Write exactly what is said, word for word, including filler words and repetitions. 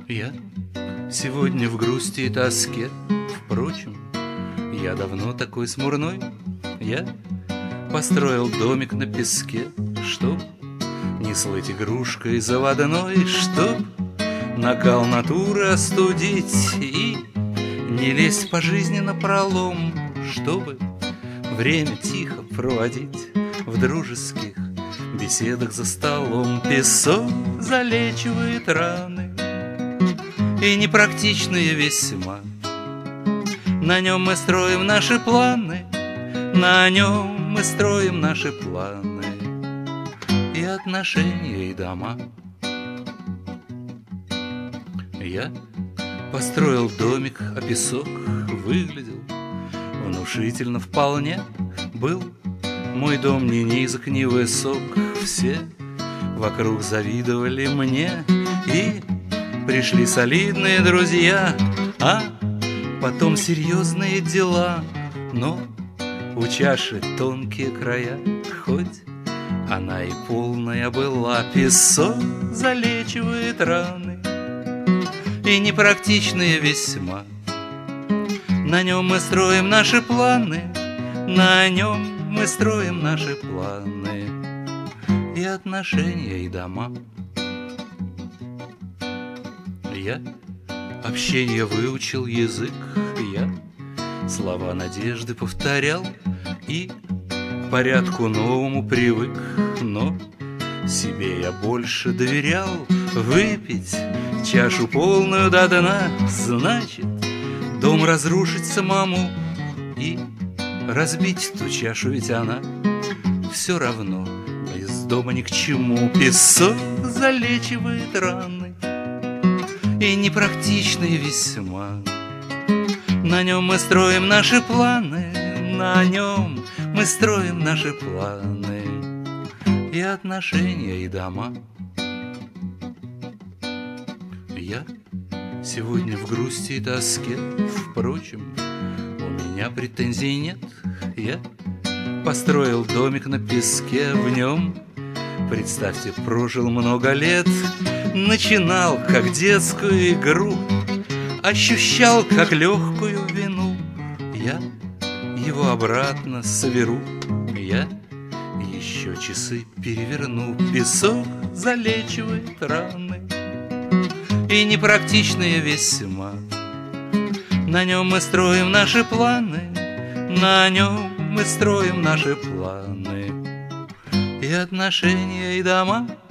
Я сегодня в грусти и тоске. Впрочем, я давно такой смурной. Я построил домик на песке, чтоб не слыть игрушкой заводной, чтоб накал натуры остудить и не лезть по жизни напролом, чтобы время тихо проводить в дружеских беседах за столом. Песок залечивает раны и непрактичные весьма. На нем мы строим наши планы, на нем мы строим наши планы и отношения, и дома. Я построил домик, а песок выглядел внушительно вполне. Был мой дом ни низок, ни высок, все вокруг завидовали мне, и пришли солидные друзья, а потом серьезные дела. Но у чаши тонкие края, хоть она и полная была. Песок залечивает раны и непрактичные весьма. На нем мы строим наши планы, на нем мы строим наши планы и отношения, и дома. Я общение выучил, язык я слова надежды повторял и к порядку новому привык, но себе я больше доверял. Выпить чашу полную до дна значит дом разрушить самому и разбить ту чашу, ведь она все равно из дома ни к чему. Песок залечивает раны и непрактичные весьма. На нем мы строим наши планы, на нем мы строим наши планы и отношения, и дома. Я сегодня в грусти и тоске, впрочем, у меня претензий нет. Я построил домик на песке, в нем, представьте, прожил много лет. Начинал как детскую игру, ощущал как легкую вину. Я его обратно соберу, я еще часы переверну. Песок залечивает раны и непрактичные весьма. На нем мы строим наши планы, на нем мы строим наши планы и отношения, и дома.